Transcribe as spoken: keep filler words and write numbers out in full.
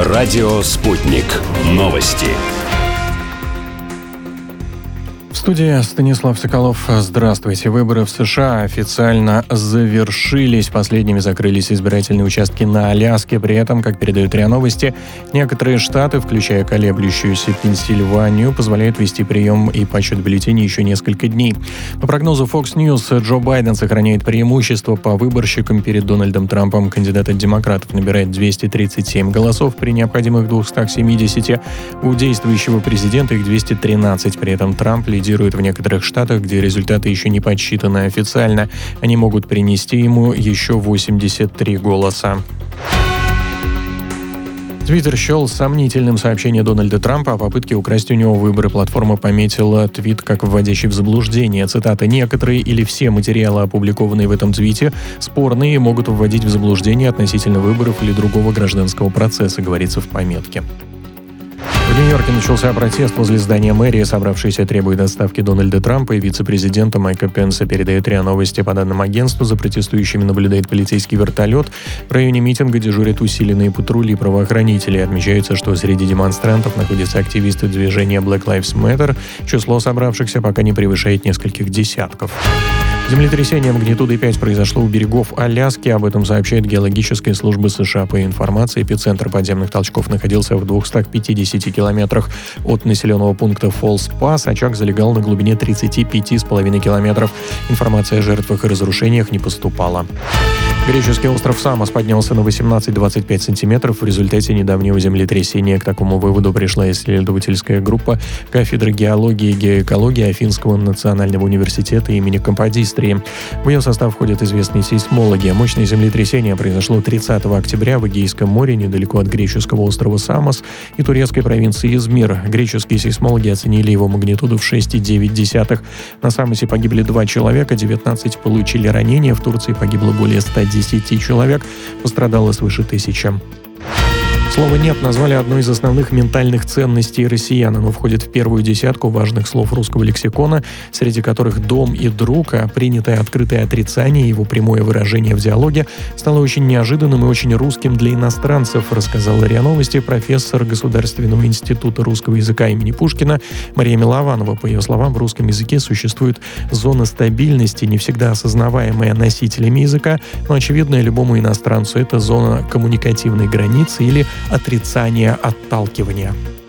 Радио «Спутник». Новости. В студии Станислав Соколов. Здравствуйте. Выборы в США официально завершились. Последними закрылись избирательные участки на Аляске. При этом, как передают РИА Новости, некоторые штаты, включая колеблющуюся Пенсильванию, позволяют вести прием и подсчет бюллетеней еще несколько дней. По прогнозу Fox News, Джо Байден сохраняет преимущество по выборщикам перед Дональдом Трампом. Кандидат от демократов набирает двести тридцать семь голосов при необходимых двухстах семидесяти. У действующего президента их двести тринадцать. При этом Трамп лидирует в некоторых штатах, где результаты еще не подсчитаны официально. Они могут принести ему еще восемьдесят три голоса. Твиттер счел сомнительным сообщение Дональда Трампа о попытке украсть у него выборы. Платформа пометила твит как вводящий в заблуждение. Цитата: «Некоторые или все материалы, опубликованные в этом твите, спорные и могут вводить в заблуждение относительно выборов или другого гражданского процесса», говорится в пометке. В Нью-Йорке начался протест возле здания мэрии. Собравшиеся требуют отставки Дональда Трампа и вице-президента Майка Пенса, передает РИА Новости. По данным агентства, за протестующими наблюдает полицейский вертолет. В районе митинга дежурят усиленные патрули правоохранителей. Отмечается, что среди демонстрантов находятся активисты движения Black Lives Matter. Число собравшихся пока не превышает нескольких десятков. Землетрясение магнитудой пять произошло у берегов Аляски. Об этом сообщает геологическая служба США. По информации, эпицентр подземных толчков находился в двухстах пятидесяти километрах от населенного пункта Фолс Пасс. Очаг залегал на глубине тридцати пяти с половиной километров. Информация о жертвах и разрушениях не поступала. Греческий остров Самос поднялся на восемнадцать - двадцать пять сантиметров в результате недавнего землетрясения. К такому выводу пришла исследовательская группа кафедры геологии и геоэкологии Афинского национального университета имени Каподистрии. В ее состав входят известные сейсмологи. Мощное землетрясение произошло тридцатого октября в Эгейском море, недалеко от греческого острова Самос и турецкой провинции Измир. Греческие сейсмологи оценили его магнитуду в шесть целых девять десятых. На Самосе погибли два человека, девятнадцать получили ранения. В Турции погибло более ста десяти человек, пострадало свыше тысячи. Слово «нет» назвали одной из основных ментальных ценностей россиян. Оно входит в первую десятку важных слов русского лексикона, среди которых «дом» и «друг», а принятое открытое отрицание, его прямое выражение в диалоге, стало очень неожиданным и очень русским для иностранцев, рассказала РИА Новости профессор Государственного института русского языка имени Пушкина Мария Милованова. По ее словам, в русском языке существует зона стабильности, не всегда осознаваемая носителями языка, но очевидная любому иностранцу. Это зона коммуникативной границы или отрицание отталкивания.